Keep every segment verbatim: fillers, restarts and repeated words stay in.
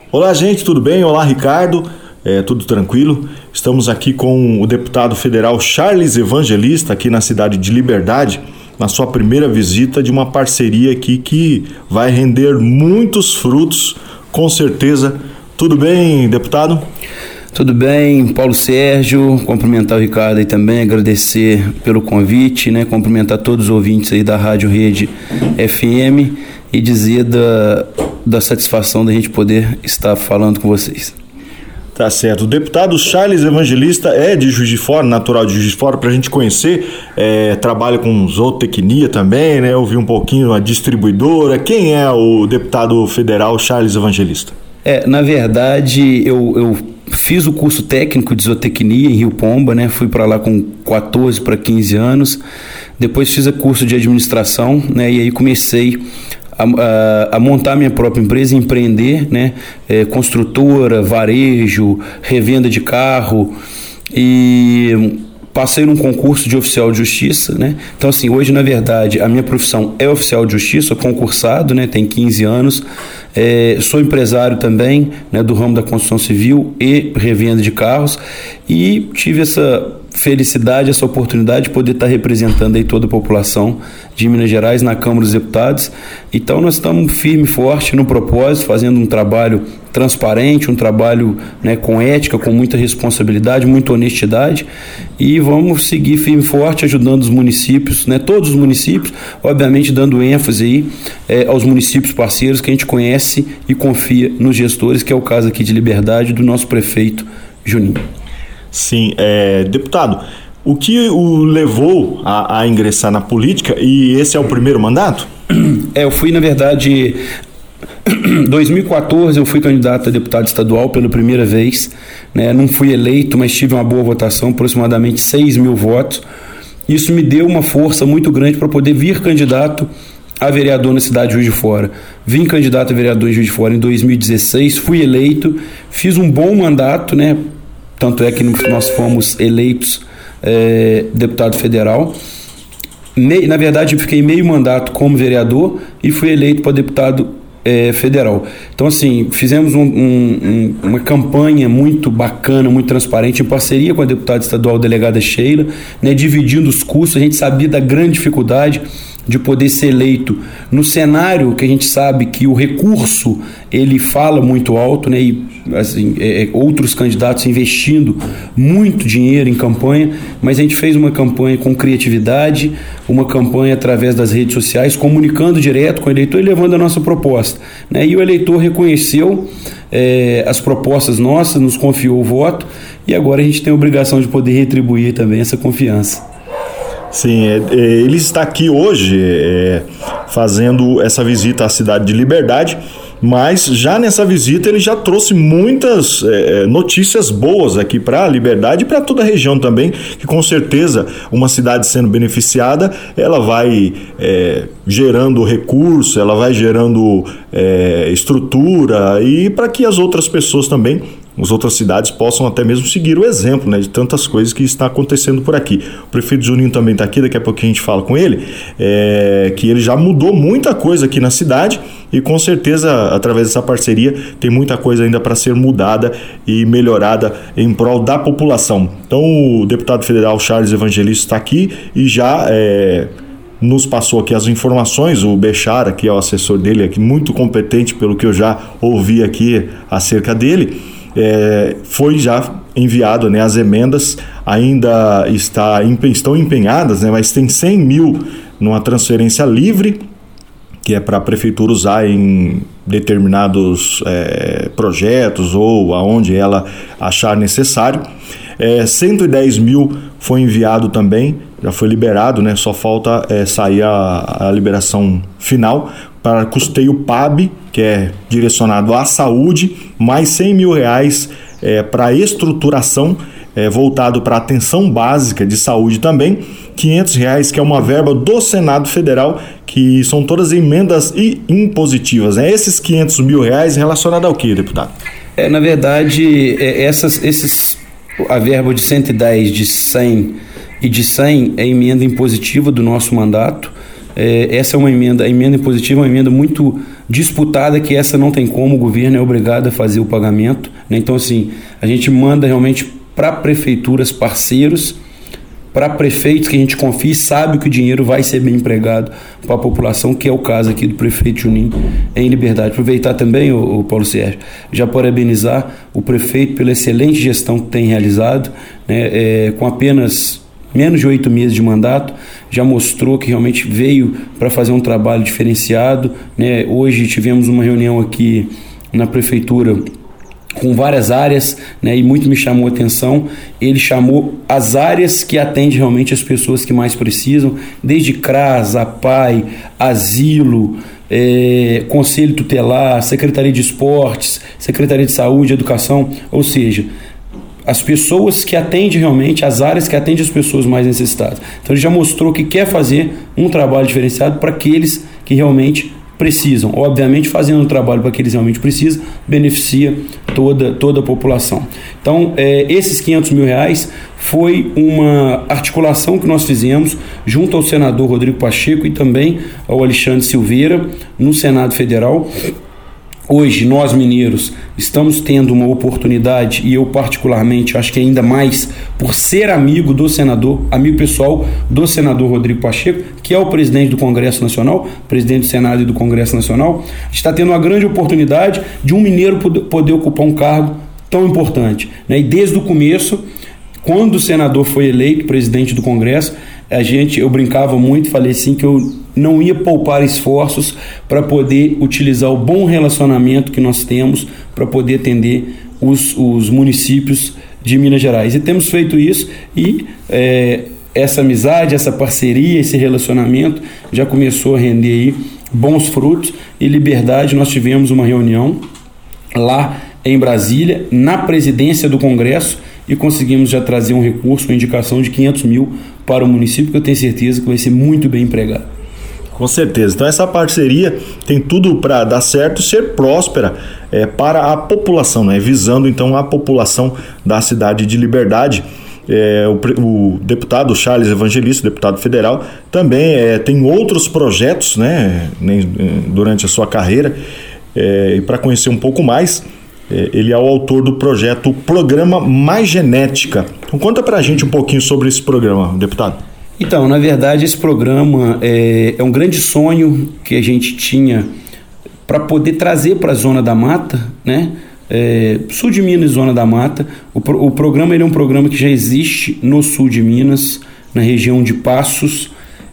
Olá, gente, tudo bem? Olá, Ricardo, é, tudo tranquilo? Estamos aqui com o deputado federal Charles Evangelista, aqui na cidade de Liberdade, na sua primeira visita de uma parceria aqui que vai render muitos frutos, com certeza. Tudo bem, deputado? Tudo bem, Paulo Sérgio, cumprimentar o Ricardo aí também, agradecer pelo convite, né? Cumprimentar todos os ouvintes aí da Rádio Rede F M e dizer da, da satisfação da gente poder estar falando com vocês. Tá certo. O deputado Charles Evangelista é de Juiz de Fora, natural de Juiz de Fora, para a gente conhecer, é, trabalha com zootecnia também, né? Eu vi um pouquinho a distribuidora. Quem é o deputado federal Charles Evangelista? É, na verdade, eu, eu fiz o curso técnico de zootecnia em Rio Pomba, né? Fui para lá com quatorze para quinze anos. Depois fiz o curso de administração, né? E aí comecei a, a, a montar minha própria empresa, empreender, né? É, construtora, varejo, revenda de carro, e passei num concurso de oficial de justiça, né? Então, assim, hoje, na verdade, a minha profissão é oficial de justiça, concursado, né? Tem quinze anos. É, sou empresário também, né? Do ramo da construção civil e revenda de carros, e tive essa felicidade, essa oportunidade de poder estar representando aí toda a população de Minas Gerais na Câmara dos Deputados. Então nós estamos firme e forte no propósito, fazendo um trabalho transparente, um trabalho, né, com ética, com muita responsabilidade, muita honestidade, e vamos seguir firme e forte ajudando os municípios, né, todos os municípios, obviamente dando ênfase aí é, aos municípios parceiros que a gente conhece e confia nos gestores, que é o caso aqui de Liberdade do nosso prefeito Juninho. Sim, é, deputado, o que o levou a, a ingressar na política, e esse é o primeiro mandato? É, eu fui, na verdade, em dois mil e quatorze eu fui candidato a deputado estadual pela primeira vez, né? Não fui eleito, mas tive uma boa votação, aproximadamente seis mil votos. Isso me deu uma força muito grande para poder vir candidato a vereador na cidade de Juiz de Fora. Vim candidato a vereador em Juiz de Fora em dois mil e dezesseis, fui eleito, fiz um bom mandato, né? Tanto é que nós fomos eleitos é, deputado federal. Me, na verdade, eu fiquei meio mandato como vereador e fui eleito para deputado é, federal. Então, assim, fizemos um, um, uma campanha muito bacana, muito transparente, em parceria com a deputada estadual delegada Sheila, né, dividindo os custos. A gente sabia da grande dificuldade de poder ser eleito no cenário que a gente sabe que o recurso ele fala muito alto, né? E assim, é, outros candidatos investindo muito dinheiro em campanha, mas a gente fez uma campanha com criatividade, uma campanha através das redes sociais, comunicando direto com o eleitor e levando a nossa proposta, né? E o eleitor reconheceu é, as propostas nossas, nos confiou o voto, e agora a gente tem a obrigação de poder retribuir também essa confiança. Sim, é, é, ele está aqui hoje é, fazendo essa visita à cidade de Liberdade, mas já nessa visita ele já trouxe muitas é, notícias boas aqui para a Liberdade e para toda a região também, que com certeza uma cidade sendo beneficiada, ela vai é, gerando recurso, ela vai gerando é, estrutura, e para que as outras pessoas também, as outras cidades possam até mesmo seguir o exemplo, né, de tantas coisas que está acontecendo por aqui. O prefeito Juninho também está aqui, daqui a pouquinho a gente fala com ele, é, que ele já mudou muita coisa aqui na cidade e com certeza através dessa parceria tem muita coisa ainda para ser mudada e melhorada em prol da população. Então o deputado federal Charles Evangelista está aqui e já é, nos passou aqui as informações. O Bechara, que é o assessor dele, aqui, muito competente pelo que eu já ouvi aqui acerca dele, É, foi já enviado, né, as emendas ainda está, estão empenhadas, né, mas tem cem mil numa transferência livre, que é para a prefeitura usar em determinados é, projetos ou aonde ela achar necessário. É, cento e dez mil foi enviado também, já foi liberado, né, só falta é, sair a, a liberação final para custeio P A B, que é direcionado à saúde, mais cem mil reais é, para estruturação, é, voltado para atenção básica de saúde também, quinhentos reais, que é uma verba do Senado Federal, que são todas emendas e impositivas. Né? Esses quinhentos mil reais relacionados ao que, deputado? É, na verdade, é, essas, esses, a verba de cento e dez, de cem e de cem é emenda impositiva do nosso mandato. É, essa é uma emenda, a emenda impositiva é uma emenda muito disputada, que essa não tem como, o governo é obrigado a fazer o pagamento, né? Então, assim, a gente manda realmente para prefeituras parceiros, para prefeitos que a gente confia e sabe que o dinheiro vai ser bem empregado para a população, que é o caso aqui do prefeito Juninho em Liberdade. Aproveitar também, o, o Paulo Sérgio, já parabenizar o prefeito pela excelente gestão que tem realizado, né, é, com apenas menos de oito meses de mandato, já mostrou que realmente veio para fazer um trabalho diferenciado, né? Hoje tivemos uma reunião aqui na prefeitura com várias áreas, né, e muito me chamou a atenção. Ele chamou as áreas que atendem realmente as pessoas que mais precisam, desde C R A S, APAI, Asilo, é, Conselho Tutelar, Secretaria de Esportes, Secretaria de Saúde, Educação, ou seja, as pessoas que atendem realmente, as áreas que atendem as pessoas mais necessitadas. Então ele já mostrou que quer fazer um trabalho diferenciado para aqueles que realmente precisam. Obviamente, fazendo um trabalho para que eles realmente precisam, beneficia toda, toda a população. Então, é, esses quinhentos mil reais foi uma articulação que nós fizemos junto ao senador Rodrigo Pacheco e também ao Alexandre Silveira no Senado Federal. Hoje, nós mineiros estamos tendo uma oportunidade, e eu particularmente acho que ainda mais por ser amigo do senador, amigo pessoal do senador Rodrigo Pacheco, que é o presidente do Congresso Nacional, presidente do Senado e do Congresso Nacional. A gente está tendo uma grande oportunidade de um mineiro poder ocupar um cargo tão importante, né? E desde o começo, quando o senador foi eleito presidente do Congresso, a gente, eu brincava muito, falei assim que eu não ia poupar esforços para poder utilizar o bom relacionamento que nós temos para poder atender os, os municípios de Minas Gerais. E temos feito isso, e é, essa amizade, essa parceria, esse relacionamento já começou a render aí bons frutos. E Liberdade, nós tivemos uma reunião lá em Brasília, na presidência do Congresso, e conseguimos já trazer um recurso, uma indicação de quinhentos mil para o município, que eu tenho certeza que vai ser muito bem empregado. Com certeza. Então essa parceria tem tudo para dar certo e ser próspera é, para a população, né? Visando então a população da cidade de Liberdade. É, o, o deputado Charles Evangelista, deputado federal, também é, tem outros projetos, né, durante a sua carreira. É, e para conhecer um pouco mais, é, ele é o autor do projeto Programa Mais Genética. Então conta pra gente um pouquinho sobre esse programa, deputado. Então, na verdade, esse programa é, é um grande sonho que a gente tinha para poder trazer para a Zona da Mata, né? É, sul de Minas e Zona da Mata. O, pro, o programa ele é um programa que já existe no sul de Minas, na região de Passos,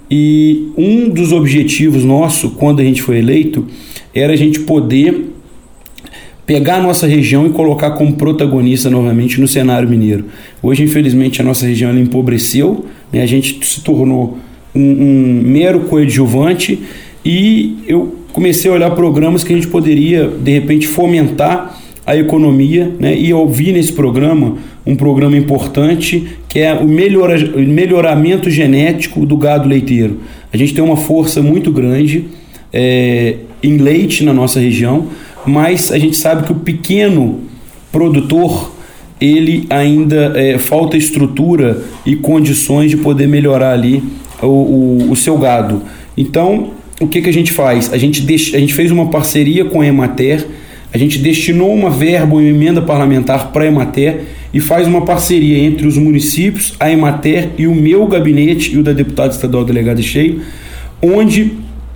e um dos objetivos nosso, quando a gente foi eleito, era a gente poder pegar a nossa região e colocar como protagonista novamente no cenário mineiro. Hoje, infelizmente, a nossa região ela empobreceu, né? A gente se tornou um, um mero coadjuvante, e eu comecei a olhar programas que a gente poderia, de repente, fomentar a economia, né? E eu vi nesse programa um programa importante, que é o melhora, melhoramento genético do gado leiteiro. A gente tem uma força muito grande é, em leite na nossa região, mas a gente sabe que o pequeno produtor, ele ainda é, falta estrutura e condições de poder melhorar ali o, o, o seu gado. Então, o que, que a gente faz? A gente, deix, a gente fez uma parceria com a Emater, a gente destinou uma verba, uma emenda parlamentar para a Emater, e faz uma parceria entre os municípios, a Emater e o meu gabinete e o da deputada estadual delegada Cheio, onde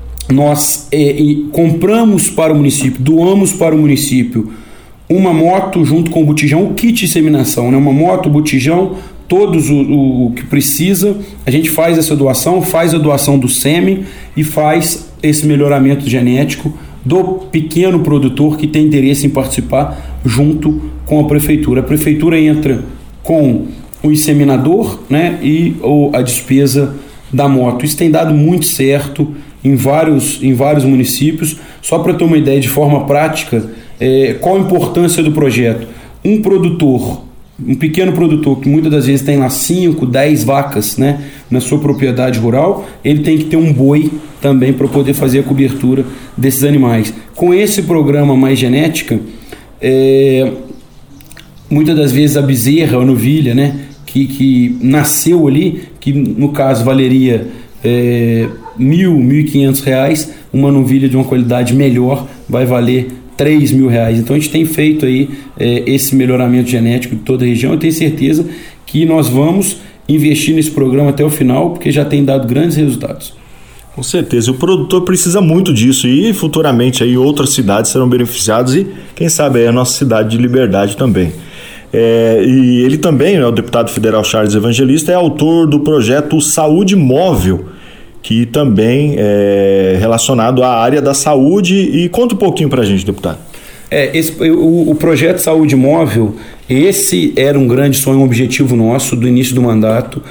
nós é, compramos para o município, doamos para o município uma moto junto com o botijão, o kit de inseminação, né? Uma moto, botijão, todos o, o, o que precisa. A gente faz essa doação, faz a doação do sêmen e faz esse melhoramento genético do pequeno produtor que tem interesse em participar junto com a prefeitura. A prefeitura entra com o inseminador, né, e ou a despesa da moto. Isso tem dado muito certo em vários, em vários municípios. Só para ter uma ideia de forma prática, é, qual a importância do projeto? Um produtor, um pequeno produtor que muitas das vezes tem lá cinco, dez vacas, né, na sua propriedade rural, ele tem que ter um boi também para poder fazer a cobertura desses animais. Com esse programa Mais Genética, é, muitas das vezes a bezerra ou a novilha, né, que, que nasceu ali, que no caso valeria é, mil, mil e quinhentos reais, uma novilha de uma qualidade melhor vai valer três mil reais. Então a gente tem feito aí é, esse melhoramento genético de toda a região. Eu tenho certeza que nós vamos investir nesse programa até o final, porque já tem dado grandes resultados. Com certeza, o produtor precisa muito disso e futuramente aí outras cidades serão beneficiadas e quem sabe aí a nossa cidade de Liberdade também. É, e ele também, né, o deputado federal Charles Evangelista, é autor do projeto Saúde Móvel, que também é relacionado à área da saúde. E conta um pouquinho pra gente, deputado. É, esse, o, o projeto Saúde Móvel, esse era um grande sonho, um objetivo nosso do início do mandato,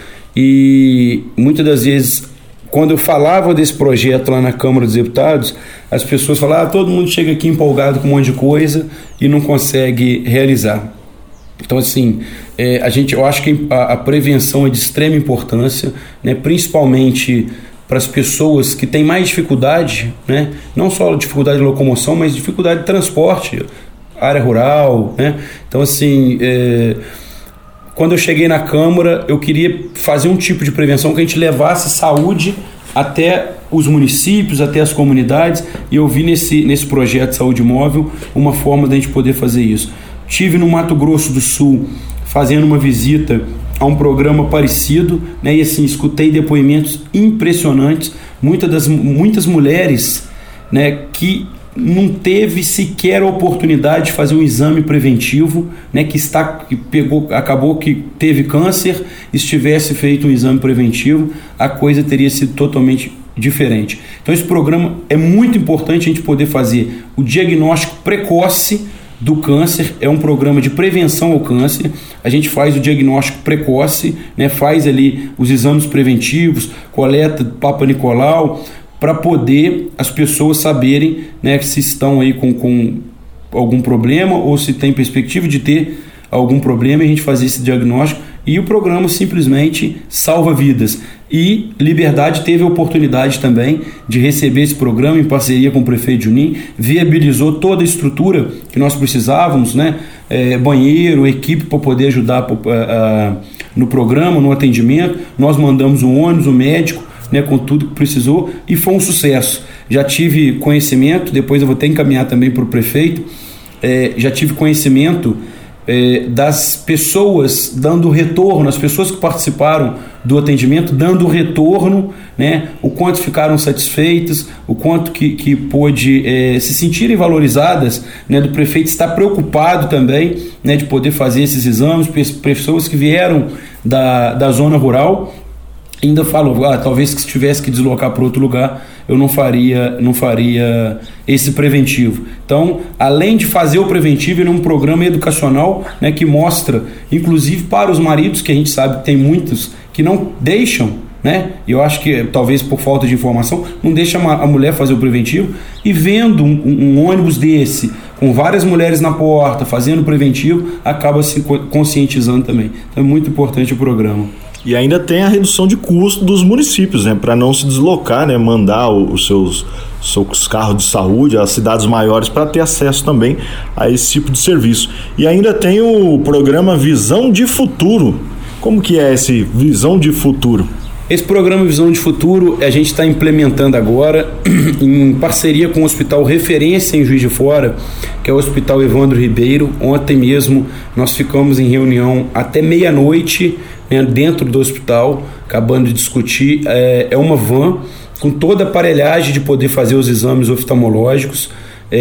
e muitas das vezes, quando eu falava desse projeto lá na Câmara dos Deputados, as pessoas falavam, ah, todo mundo chega aqui empolgado com um monte de coisa e não consegue realizar. Então, assim, é, a gente, eu acho que a, a prevenção é de extrema importância, né, principalmente para as pessoas que têm mais dificuldade, né, não só dificuldade de locomoção, mas dificuldade de transporte, área rural, né? Então, assim, é, quando eu cheguei na Câmara, eu queria fazer um tipo de prevenção que a gente levasse saúde até os municípios, até as comunidades, e eu vi nesse, nesse projeto Saúde Móvel uma forma da gente poder fazer isso. Estive no Mato Grosso do Sul fazendo uma visita a um programa parecido, né, e assim, escutei depoimentos impressionantes, muitas, das, muitas mulheres, né, que não teve sequer a oportunidade de fazer um exame preventivo, né, que, está, que pegou, acabou que teve câncer, estivesse feito um exame preventivo, a coisa teria sido totalmente diferente. Então esse programa é muito importante a gente poder fazer o diagnóstico precoce do câncer, é um programa de prevenção ao câncer. A gente faz o diagnóstico precoce, né, faz ali os exames preventivos, coleta Papa Nicolau, para poder as pessoas saberem, né, se estão aí com, com algum problema ou se tem perspectiva de ter algum problema, e a gente fazer esse diagnóstico, e o programa simplesmente salva vidas. E Liberdade teve a oportunidade também de receber esse programa em parceria com o prefeito Juninho, viabilizou toda a estrutura que nós precisávamos, né? É, banheiro, equipe para poder ajudar uh, uh, no programa, no atendimento. Nós mandamos um ônibus, um médico, né, com tudo que precisou, e foi um sucesso. Já tive conhecimento, depois eu vou ter que encaminhar também para o prefeito, é, já tive conhecimento é, das pessoas dando retorno, as pessoas que participaram do atendimento dando retorno, né, o quanto ficaram satisfeitas, o quanto que, que pôde é, se sentirem valorizadas, né, do prefeito estar preocupado também, né, de poder fazer esses exames, pessoas que vieram da, da zona rural, ainda falou, ah, talvez que se tivesse que deslocar para outro lugar, eu não faria, não faria esse preventivo. Então, além de fazer o preventivo, ele é um programa educacional, né, que mostra, inclusive para os maridos, que a gente sabe que tem muitos que não deixam, né, e eu acho que talvez por falta de informação, não deixa a mulher fazer o preventivo, e vendo um, um ônibus desse, com várias mulheres na porta, fazendo o preventivo, acaba se conscientizando também. Então é muito importante o programa. E ainda tem a redução de custo dos municípios, né, para não se deslocar, né, mandar os seus, seus carros de saúde às cidades maiores para ter acesso também a esse tipo de serviço. E ainda tem o programa Visão de Futuro. Como que é esse Visão de Futuro? Esse programa Visão de Futuro a gente está implementando agora em parceria com o Hospital Referência em Juiz de Fora, que é o Hospital Evandro Ribeiro. Ontem mesmo nós ficamos em reunião até meia-noite, né, dentro do hospital, acabando de discutir. É, é uma van com toda a aparelhagem de poder fazer os exames oftalmológicos.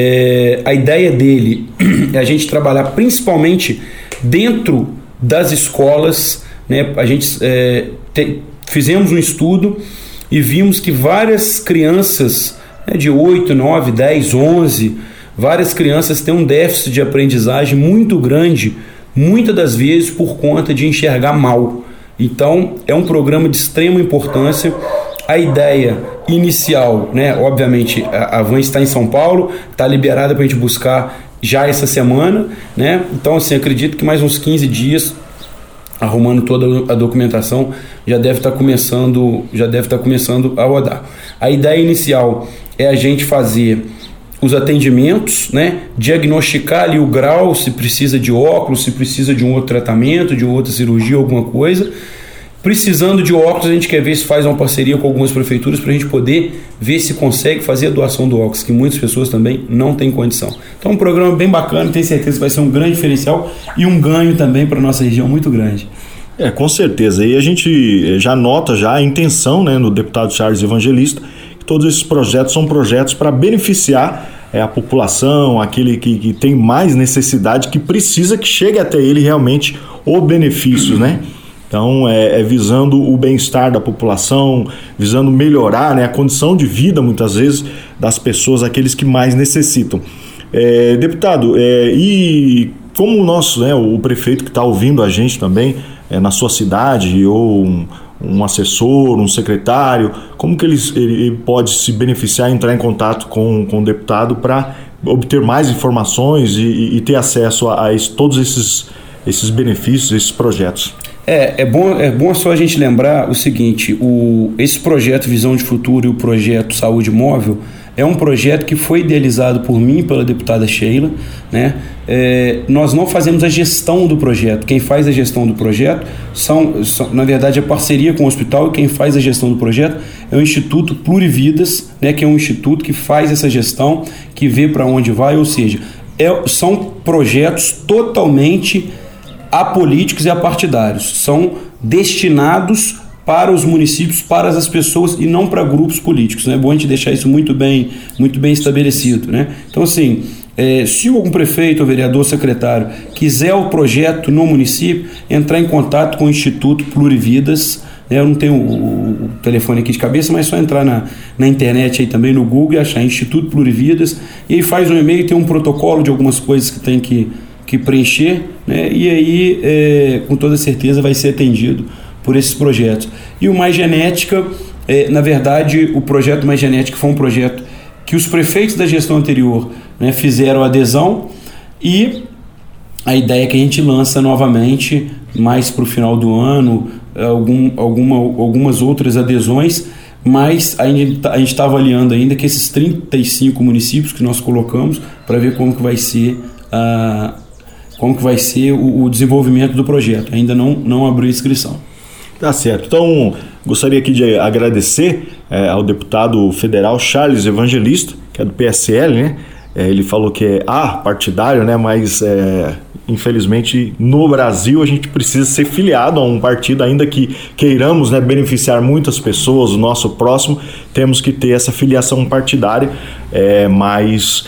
É, a ideia dele é a gente trabalhar principalmente dentro das escolas, né? A gente é, te, fizemos um estudo e vimos que várias crianças, né, de oito, nove, dez, onze, várias crianças têm um déficit de aprendizagem muito grande, muitas das vezes por conta de enxergar mal. Então é um programa de extrema importância. A ideia inicial, né, obviamente a, a van está em São Paulo, está liberada para a gente buscar já essa semana, né? Então assim, acredito que mais uns quinze dias, arrumando toda a documentação, já deve estar começando, já deve estar começando a rodar. A ideia inicial é a gente fazer os atendimentos, né, diagnosticar ali o grau, se precisa de óculos, se precisa de um outro tratamento, de outra cirurgia, alguma coisa, Precisando de óculos, a gente quer ver se faz uma parceria com algumas prefeituras para a gente poder ver se consegue fazer a doação do óculos, que muitas pessoas também não têm condição. Então, um programa bem bacana, tenho certeza que vai ser um grande diferencial e um ganho também para a nossa região muito grande. É, com certeza. E a gente já nota já a intenção, né, no deputado Charles Evangelista, que todos esses projetos são projetos para beneficiar é, a população, aquele que, que tem mais necessidade, que precisa que chegue até ele realmente o benefício, né? Então, é, é visando o bem-estar da população, visando melhorar, né, a condição de vida, muitas vezes, das pessoas, aqueles que mais necessitam. É, deputado, é, e como o nosso, né, o prefeito que está ouvindo a gente também, é, na sua cidade, ou um, um assessor, um secretário, como que ele, ele pode se beneficiar, entrar em contato com, com o deputado para obter mais informações e, e ter acesso a, a esse, todos esses, esses benefícios, esses projetos? É, é bom, é bom só a gente lembrar o seguinte, o, esse projeto Visão de Futuro e o projeto Saúde Móvel é um projeto que foi idealizado por mim e pela deputada Sheila, né? É, nós não fazemos a gestão do projeto, quem faz a gestão do projeto são, são, na verdade, a parceria com o hospital, e quem faz a gestão do projeto é o Instituto Plurividas, né? Que é um instituto que faz essa gestão, que vê para onde vai, ou seja, é, são projetos totalmente apolíticos e apartidários, são destinados para os municípios, para as pessoas e não para grupos políticos, né? É bom a gente deixar isso muito bem, muito bem estabelecido, né? Então, assim, é, se algum prefeito, ou vereador, secretário quiser o projeto no município, entrar em contato com o Instituto Plurividas, né? Eu não tenho o, o telefone aqui de cabeça, mas é só entrar na, na internet aí também, no Google, e achar Instituto Plurividas, e aí faz um e-mail, tem um protocolo de algumas coisas que tem que que preencher, né? E aí, é, com toda certeza, vai ser atendido por esses projetos. E o Mais Genética, é, na verdade, o projeto Mais Genética foi um projeto que os prefeitos da gestão anterior, né, fizeram adesão, e a ideia é que a gente lança novamente, mais para o final do ano, algum, alguma, algumas outras adesões, mas a gente está avaliando ainda que esses trinta e cinco municípios que nós colocamos, para ver como que vai ser a como que vai ser o, o desenvolvimento do projeto. Ainda não, não abriu inscrição. Tá certo. Então, gostaria aqui de agradecer é, ao deputado federal Charles Evangelista, que é do P S L, né? É, ele falou que é apartidário, né? Mas, é, infelizmente, no Brasil a gente precisa ser filiado a um partido, ainda que queiramos, né, beneficiar muitas pessoas, o nosso próximo, temos que ter essa filiação partidária, é, mas...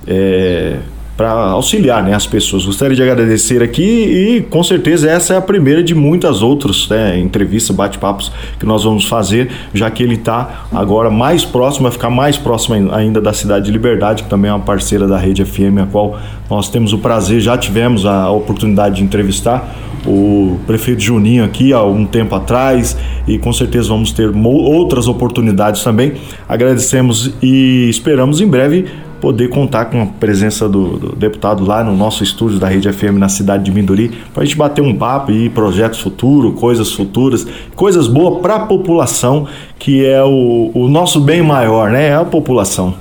É, para auxiliar, né, as pessoas. Gostaria de agradecer aqui e com certeza essa é a primeira de muitas outras, né, entrevistas, bate-papos que nós vamos fazer, já que ele está agora mais próximo, vai ficar mais próximo ainda da cidade de Liberdade, que também é uma parceira da Rede F M, a qual nós temos o prazer, já tivemos a oportunidade de entrevistar o prefeito Juninho aqui há um tempo atrás, e com certeza vamos ter outras oportunidades também. Agradecemos e esperamos em breve poder contar com a presença do, do deputado lá no nosso estúdio da Rede F M na cidade de Minduri, para a gente bater um papo e projetos futuros, coisas futuras, coisas boas para a população, que é o, o nosso bem maior, né? É a população.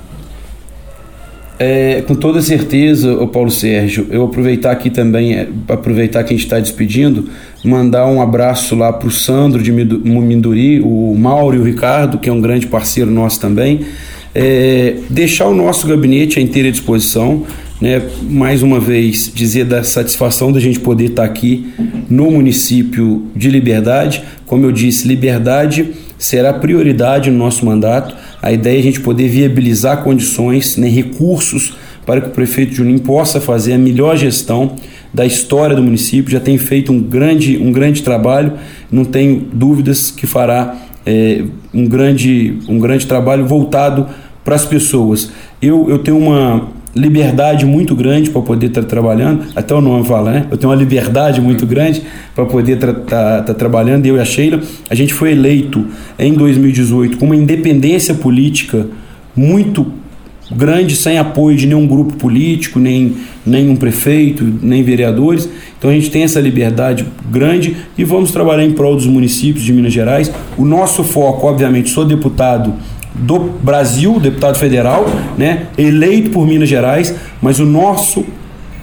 É, com toda certeza, o Paulo Sérgio, eu aproveitar aqui também, é, aproveitar que a gente está despedindo, mandar um abraço lá para o Sandro de Minduri, o Mauro e o Ricardo, que é um grande parceiro nosso também. É, deixar o nosso gabinete à inteira disposição, né? Mais uma vez dizer da satisfação da gente poder estar aqui no município de Liberdade. Como eu disse, Liberdade será prioridade no nosso mandato. A ideia é a gente poder viabilizar condições, né, recursos para que o prefeito Juninho possa fazer a melhor gestão da história do município. Já tem feito um grande, um grande trabalho, não tenho dúvidas que fará É, um, grande, um grande trabalho voltado para as pessoas. Eu, eu tenho uma liberdade muito grande para poder estar tá trabalhando, até o nome fala, né? Eu tenho uma liberdade muito grande para poder estar tá, tá, tá trabalhando. Eu e a Sheila, a gente foi eleito em dois mil e dezoito com uma independência política muito grande, sem apoio de nenhum grupo político, nem nenhum prefeito, nem vereadores. Então a gente tem essa liberdade grande e vamos trabalhar em prol dos municípios de Minas Gerais. O nosso foco, obviamente, sou deputado do Brasil, deputado federal, né, eleito por Minas Gerais, mas o nosso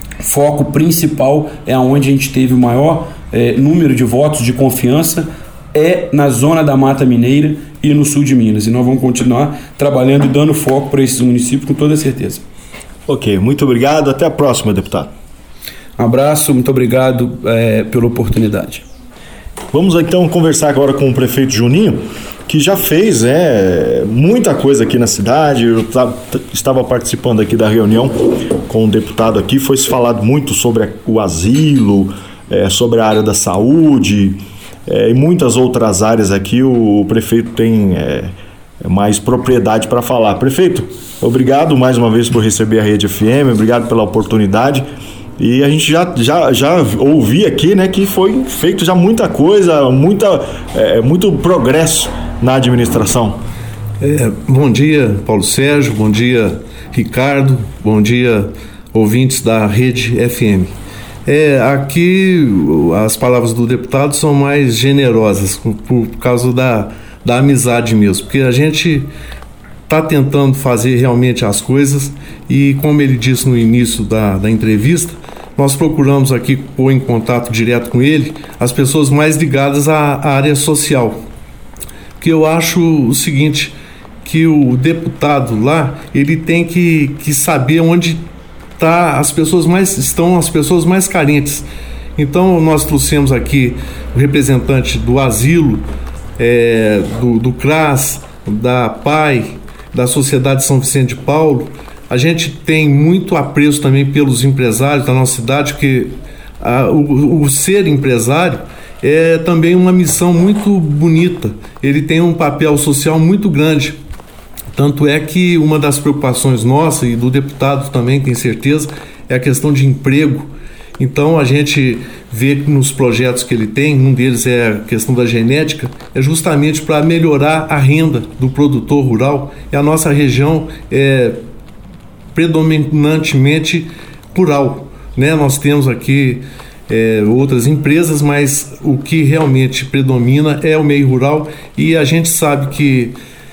foco principal é onde a gente teve o maior é, número de votos de confiança, é na zona da Mata Mineira e no sul de Minas. E nós vamos continuar trabalhando e dando foco para esses municípios com toda certeza. Ok, muito obrigado. Até a próxima, deputado. Um abraço, muito obrigado é, pela oportunidade. Vamos então conversar agora com o prefeito Juninho, que já fez é, muita coisa aqui na cidade. Eu estava participando aqui da reunião com o deputado aqui, foi se falado muito sobre o asilo, é, sobre a área da saúde é, e muitas outras áreas aqui. O, o prefeito tem é, mais propriedade para falar. Prefeito, obrigado mais uma vez por receber a Rede F M, obrigado pela oportunidade. E a gente já, já, já ouvi aqui, né, que foi feito já muita coisa, muita, é, muito progresso na administração. É, bom dia, Paulo Sérgio, bom dia, Ricardo, bom dia, ouvintes da Rede F M. É, aqui as palavras do deputado são mais generosas, por causa da, da amizade mesmo, porque a gente está tentando fazer realmente as coisas e, como ele disse no início da, da entrevista, nós procuramos aqui pôr em contato direto com ele as pessoas mais ligadas à, à área social. Porque eu acho o seguinte, que o deputado lá, ele tem que, que saber onde tá as pessoas mais, estão as pessoas mais carentes. Então nós trouxemos aqui o representante do asilo, é, do, do C R A S, da P A I, da Sociedade São Vicente de Paulo. A gente tem muito apreço também pelos empresários da nossa cidade, porque a, o, o ser empresário é também uma missão muito bonita. Ele tem um papel social muito grande. Tanto é que uma das preocupações nossa e do deputado também, tenho certeza, é a questão de emprego. Então a gente vê que nos projetos que ele tem, um deles é a questão da genética, é justamente para melhorar a renda do produtor rural. E a nossa região é predominantemente rural, né? Nós temos aqui é, outras empresas, mas o que realmente predomina é o meio rural, e a gente sabe que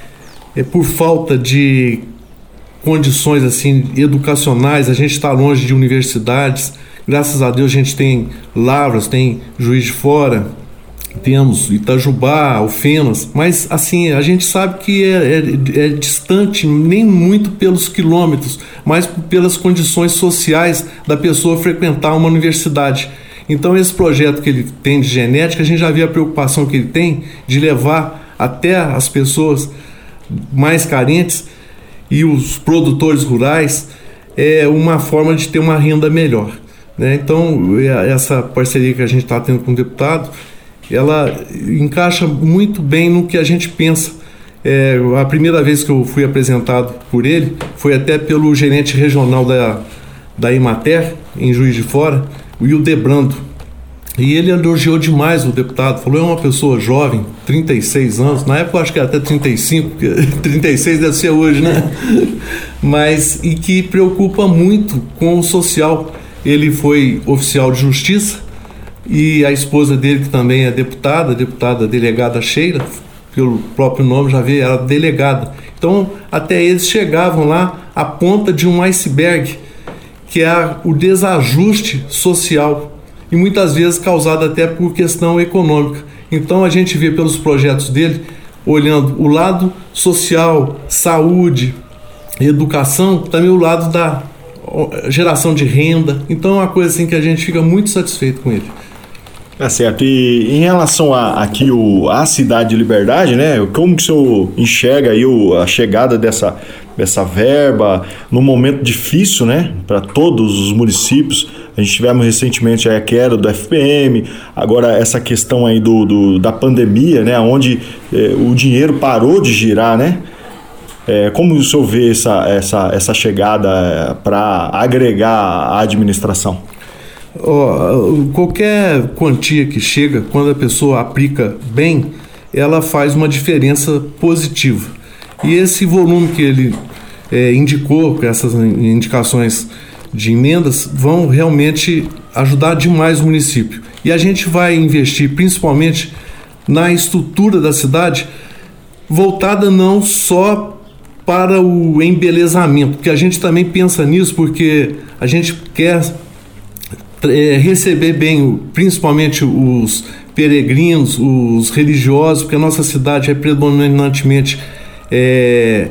é por falta de condições assim educacionais, a gente está longe de universidades. Graças a Deus a gente tem Lavras, tem Juiz de Fora, temos Itajubá, Alfenas, mas assim, a gente sabe que é, é, é distante, nem muito pelos quilômetros, mas pelas condições sociais da pessoa frequentar uma universidade. Então esse projeto que ele tem de genética, a gente já vê a preocupação que ele tem de levar até as pessoas mais carentes e os produtores rurais, é uma forma de ter uma renda melhor, né? Então essa parceria que a gente está tendo com o deputado, ela encaixa muito bem no que a gente pensa. É, a primeira vez que eu fui apresentado por ele foi até pelo gerente regional da, da Emater, em Juiz de Fora, o Hildebrando. E ele elogiou demais o deputado, falou: é uma pessoa jovem, trinta e seis anos, na época eu acho que era até trinta e cinco, trinta e seis deve ser hoje, né? Mas, e que preocupa muito com o social. Ele foi oficial de justiça, e a esposa dele, que também é deputada, deputada delegada Sheila, pelo próprio nome já vê, era delegada. Então até eles chegavam lá à ponta de um iceberg, que é o desajuste social, e muitas vezes causado até por questão econômica. Então a gente vê pelos projetos dele, olhando o lado social, saúde, educação, também o lado da geração de renda. Então é uma coisa assim que a gente fica muito satisfeito com ele. Tá certo. E em relação a, aqui o, a cidade de Liberdade, né? Como que o senhor enxerga aí o, a chegada dessa, dessa verba num momento difícil, né? Para todos os municípios. A gente tivemos recentemente a queda do F P M, agora essa questão aí do, do, da pandemia, né? Onde eh, o dinheiro parou de girar, né? É, como o senhor vê essa, essa, essa chegada para agregar a administração? Oh, qualquer quantia que chega, quando a pessoa aplica bem, ela faz uma diferença positiva. E esse volume que ele é, indicou, com essas indicações de emendas, vão realmente ajudar demais o município. E a gente vai investir principalmente na estrutura da cidade, voltada não só para o embelezamento, porque a gente também pensa nisso, porque a gente quer é, receber bem, principalmente os peregrinos, os religiosos, porque a nossa cidade é predominantemente é,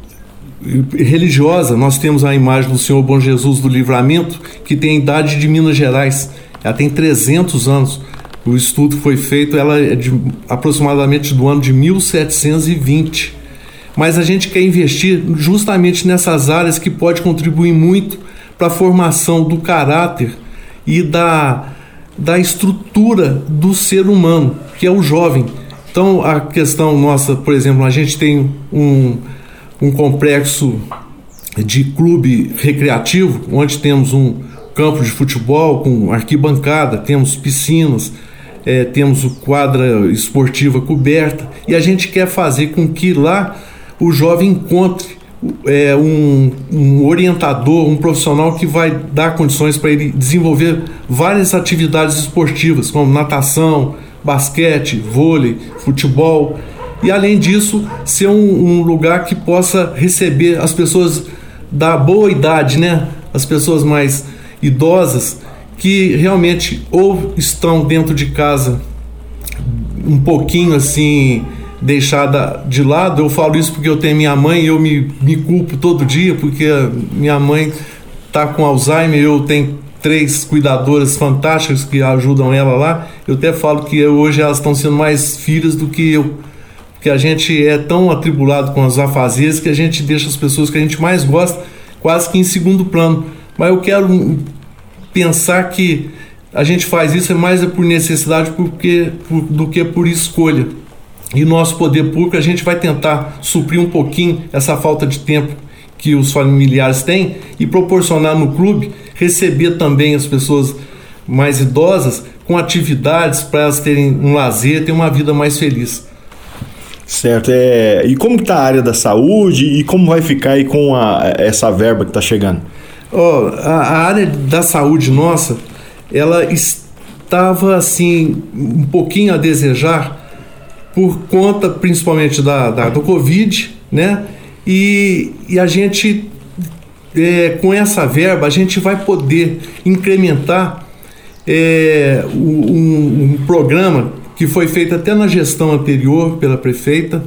religiosa. Nós temos a imagem do Senhor Bom Jesus do Livramento, que tem a idade de Minas Gerais, ela tem trezentos anos. O estudo foi feito, ela é de, aproximadamente do ano de mil setecentos e vinte. Mas a gente quer investir justamente nessas áreas que pode contribuir muito para a formação do caráter e da, da estrutura do ser humano, que é o jovem. Então, a questão nossa, por exemplo, a gente tem um, um complexo de clube recreativo, onde temos um campo de futebol com arquibancada, temos piscinas, é, temos quadra esportiva coberta, e a gente quer fazer com que lá o jovem encontre é, um, um orientador, um profissional que vai dar condições para ele desenvolver várias atividades esportivas, como natação, basquete, vôlei, futebol, e além disso ser um, um lugar que possa receber as pessoas da boa idade, né? As pessoas mais idosas que realmente ou estão dentro de casa um pouquinho assim deixada de lado. Eu falo isso porque eu tenho minha mãe e eu me, me culpo todo dia, porque minha mãe está com Alzheimer, eu tenho três cuidadoras fantásticas que ajudam ela lá. Eu até falo que hoje elas estão sendo mais filhas do que eu, porque a gente é tão atribulado com as afazeres que a gente deixa as pessoas que a gente mais gosta quase que em segundo plano. Mas eu quero pensar que a gente faz isso é mais por necessidade porque, por, do que por escolha. E nosso poder público, a gente vai tentar suprir um pouquinho essa falta de tempo que os familiares têm e proporcionar no clube, receber também as pessoas mais idosas com atividades para elas terem um lazer, ter uma vida mais feliz. Certo. É, e como está a área da saúde e como vai ficar aí com a, essa verba que está chegando? Oh, a, a área da saúde nossa, ela estava assim um pouquinho a desejar por conta principalmente da, da, do Covid, né? E, e a gente, é, com essa verba, a gente vai poder incrementar é, um, um programa que foi feito até na gestão anterior pela prefeita,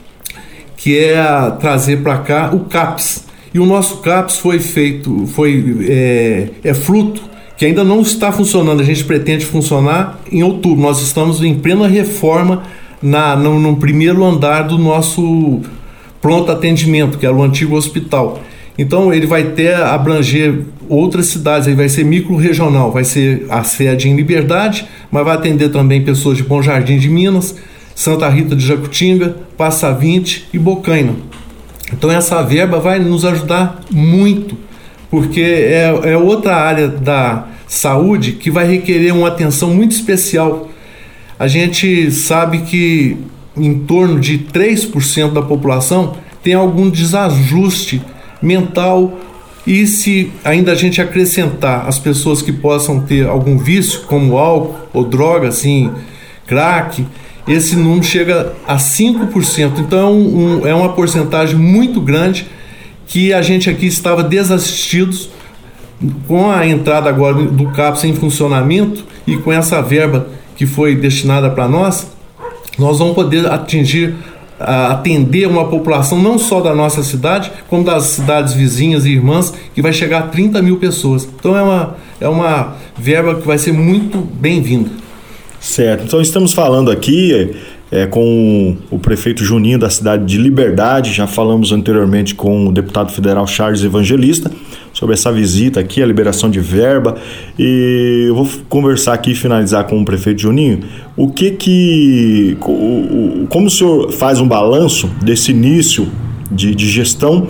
que é a, trazer para cá o CAPS. E o nosso CAPS foi feito, foi, é, é fruto que ainda não está funcionando. A gente pretende funcionar em outubro. Nós estamos em plena reforma na, no, no primeiro andar do nosso pronto atendimento, que era o antigo hospital. Então ele vai ter, abranger outras cidades, aí vai ser micro-regional, vai ser a sede em Liberdade, mas vai atender também pessoas de Bom Jardim de Minas, Santa Rita de Jacutinga, Passa Vinte e Bocaina. Então essa verba vai nos ajudar muito, porque é, é outra área da saúde que vai requerer uma atenção muito especial. A gente sabe que em torno de três por cento da população tem algum desajuste mental, e se ainda a gente acrescentar as pessoas que possam ter algum vício, como álcool ou droga, assim, crack, esse número chega a cinco por cento. Então um, é uma porcentagem muito grande que a gente aqui estava desassistidos. Com a entrada agora do CAPS em funcionamento e com essa verba que foi destinada para nós, nós vamos poder atingir, atender uma população não só da nossa cidade, como das cidades vizinhas e irmãs, que vai chegar a trinta mil pessoas. Então é uma, é uma verba que vai ser muito bem-vinda. Certo, então estamos falando aqui é, com o prefeito Juninho da cidade de Liberdade. Já falamos anteriormente com o deputado federal Charles Evangelista sobre essa visita aqui, a liberação de verba, e eu vou conversar aqui e finalizar com o prefeito Juninho. O que que, como o senhor faz um balanço desse início de, de gestão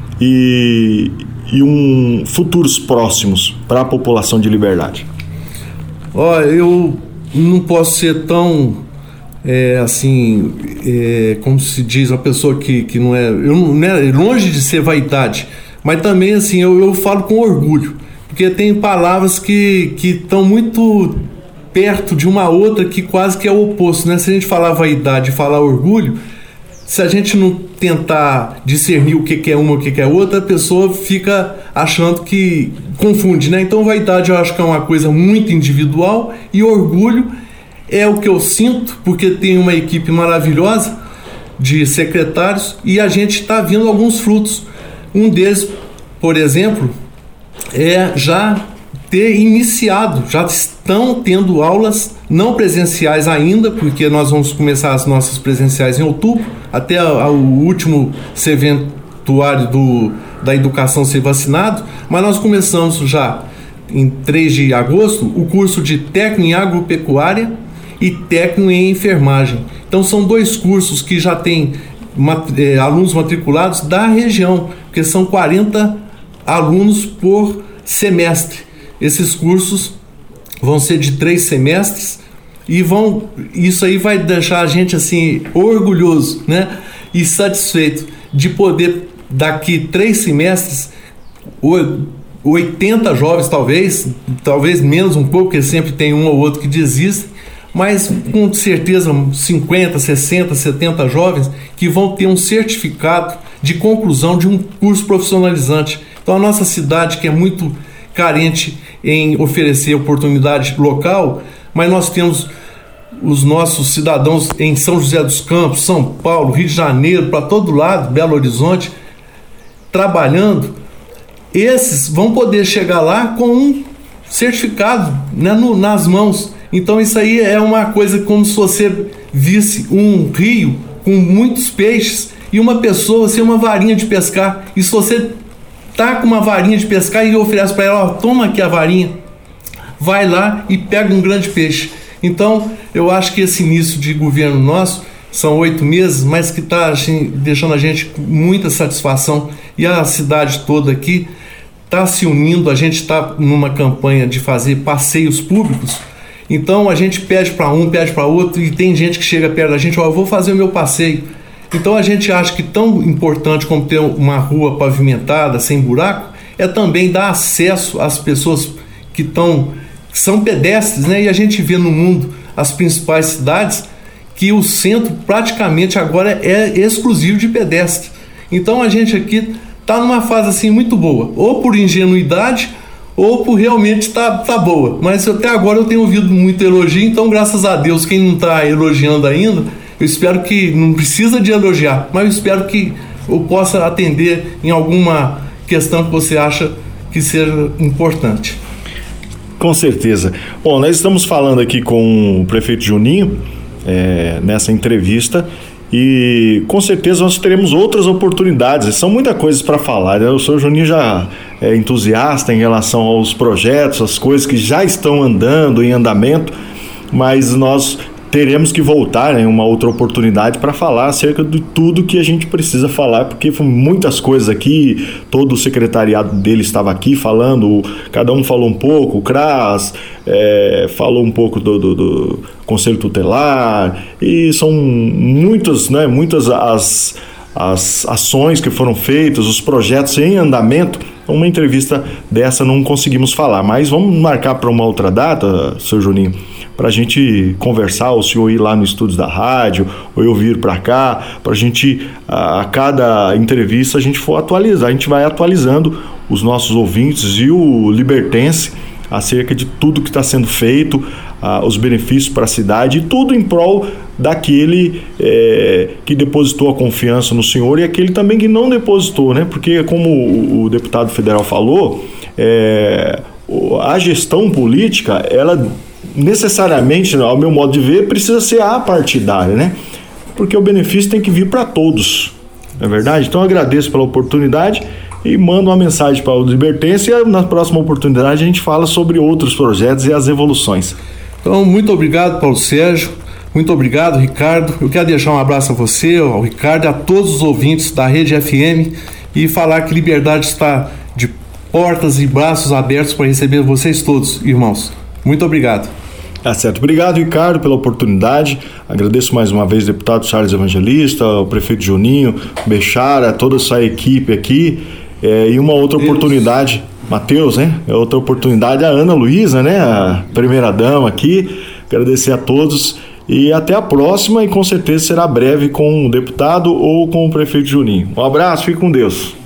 e, e um futuros próximos para a população de Liberdade? Olha, eu não posso ser tão é, assim, é, como se diz, uma pessoa que, que não é, eu não é longe de ser vaidade, mas também assim, eu, eu falo com orgulho, porque tem palavras que que estão muito perto de uma outra que quase que é o oposto, né? Se a gente falar vaidade e falar orgulho, se a gente não tentar discernir o que, que é uma e o que, que é outra, a pessoa fica achando que confunde, né? Então vaidade eu acho que é uma coisa muito individual, e orgulho É o que eu sinto, porque tem uma equipe maravilhosa de secretários e a gente está vendo alguns frutos. Um deles, por exemplo, é já ter iniciado, já estão tendo aulas não presenciais ainda, porque nós vamos começar as nossas presenciais em outubro, até a, a, o último serventuário do, da educação ser vacinado, mas nós começamos já em três de agosto o curso de técnico em agropecuária e técnico em enfermagem. Então são dois cursos que já têm mat- eh, alunos matriculados da região, porque são quarenta alunos por semestre. Esses cursos vão ser de três semestres e vão, isso aí vai deixar a gente assim orgulhoso, né? E satisfeito de poder daqui três semestres oitenta jovens talvez, talvez menos um pouco, porque sempre tem um ou outro que desiste, mas com certeza cinquenta, sessenta, setenta jovens que vão ter um certificado de conclusão de um curso profissionalizante. Então a nossa cidade, que é muito carente em oferecer oportunidade local, mas nós temos os nossos cidadãos em São José dos Campos, São Paulo, Rio de Janeiro, para todo lado, Belo Horizonte, trabalhando. Esses vão poder chegar lá com um certificado, né, no, nas mãos. Então isso aí é uma coisa como se você visse um rio com muitos peixes e uma pessoa sem uma varinha de pescar. E se você tá com uma varinha de pescar e oferece para ela, ó, toma aqui a varinha, vai lá e pega um grande peixe. Então eu acho que esse início de governo nosso, são oito meses, mas que está assim, deixando a gente com muita satisfação, e a cidade toda aqui está se unindo. A gente está numa campanha de fazer passeios públicos. Então a gente pede para um, pede para outro, e tem gente que chega perto da gente, ó, eu vou fazer o meu passeio. Então a gente acha que tão importante como ter uma rua pavimentada, sem buraco, é também dar acesso às pessoas que estão, que são pedestres, né? E a gente vê no mundo as principais cidades que o centro praticamente agora é exclusivo de pedestres. Então a gente aqui está numa fase assim muito boa, ou por ingenuidade, ou por realmente tá, tá boa. Mas até agora eu tenho ouvido muito elogio, então graças a Deus, quem não está elogiando ainda, eu espero que, não precisa de elogiar, mas eu espero que eu possa atender em alguma questão que você acha que seja importante. Com certeza. Bom, nós estamos falando aqui com o prefeito Juninho, é, nessa entrevista, e com certeza nós teremos outras oportunidades. São muitas coisas para falar, né? O senhor Juninho já é entusiasta em relação aos projetos, as coisas que já estão andando, em andamento, mas nós teremos que voltar em uma outra oportunidade para falar acerca de tudo que a gente precisa falar, porque foram muitas coisas aqui, todo o secretariado dele estava aqui falando, cada um falou um pouco, o C R A S é, falou um pouco do, do, do Conselho Tutelar, e são muitas, né, muitas as, as ações que foram feitas, os projetos em andamento. Uma entrevista dessa não conseguimos falar, mas vamos marcar para uma outra data, seu Juninho, para a gente conversar, o senhor ir lá no estúdio da rádio, ou eu vir para cá, para a gente, a, a cada entrevista, a gente for atualizar, a gente vai atualizando os nossos ouvintes e o libertense acerca de tudo que está sendo feito, a, os benefícios para a cidade, e tudo em prol daquele é, que depositou a confiança no senhor e aquele também que não depositou, né? Porque, como o, o deputado federal falou, é, a gestão política, ela necessariamente, ao meu modo de ver, precisa ser apartidária, né? Porque o benefício tem que vir para todos, não é verdade? Então eu agradeço pela oportunidade e mando uma mensagem para o libertense, e na próxima oportunidade a gente fala sobre outros projetos e as evoluções. Então, muito obrigado, Paulo Sérgio, muito obrigado, Ricardo. Eu quero deixar um abraço a você, ao Ricardo, a todos os ouvintes da Rede F M, e falar que Liberdade está de portas e braços abertos para receber vocês todos, irmãos. Muito obrigado. Tá certo. Obrigado, Ricardo, pela oportunidade. Agradeço mais uma vez o deputado Charles Evangelista, o prefeito Juninho, Bechara, toda essa equipe aqui. É, e uma outra Mateus. oportunidade, Matheus, né? É outra oportunidade, a Ana Luísa, né? A primeira dama aqui. Agradecer a todos e até a próxima, e com certeza será breve com o deputado ou com o prefeito Juninho. Um abraço, fique com Deus.